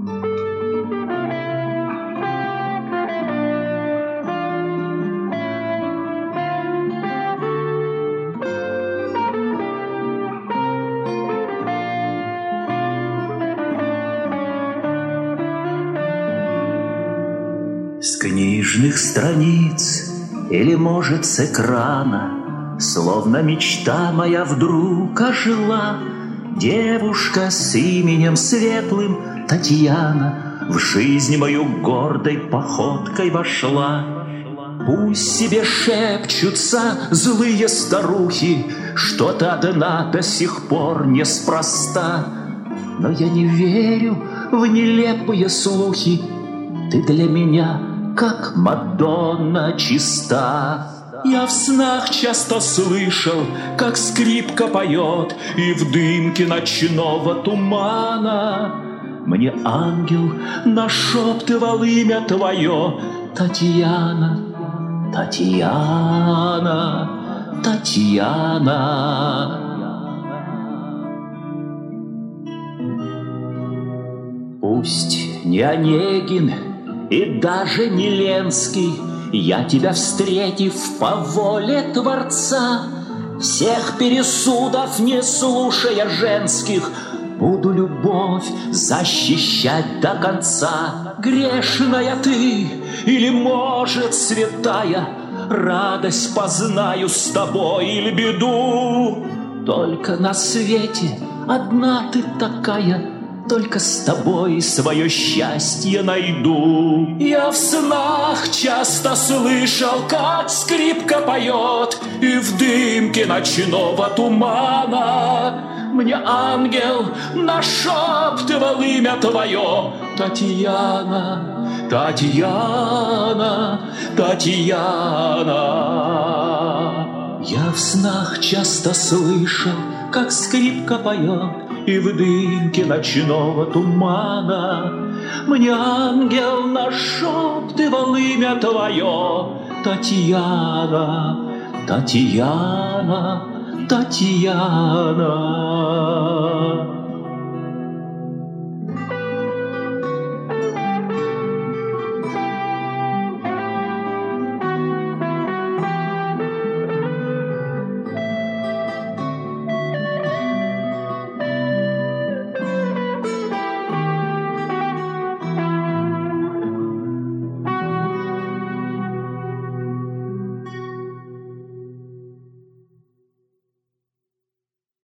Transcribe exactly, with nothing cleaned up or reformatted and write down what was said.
С книжных страниц или, может, с экрана, словно мечта моя вдруг ожила. Девушка с именем светлым Татьяна в жизнь мою гордой походкой вошла. Пусть себе шепчутся злые старухи, что ты одна до сих пор неспроста, но я не верю в нелепые слухи. Ты для меня как Мадонна чиста. Я в снах часто слышал, как скрипка поет, и в дымке ночного тумана мне ангел нашептывал имя твое: Татьяна, Татьяна, Татьяна. Пусть не Онегин и даже не Ленский, я тебя, встретив по воле Творца, всех пересудов не слушая женских, буду любовь защищать до конца. Грешная ты или, может, святая, радость познаю с тобой или беду. Только на свете одна ты такая, только с тобой свое счастье найду. Я в снах часто слышал, как скрипка поет, и в дымке ночного тумана мне ангел нашептывал имя твое: Татьяна, Татьяна, Татьяна. Я в снах часто слышал, как скрипка поет, и в дымке ночного тумана мне ангел нашептывал имя твое: Татьяна, Татьяна, Татьяна.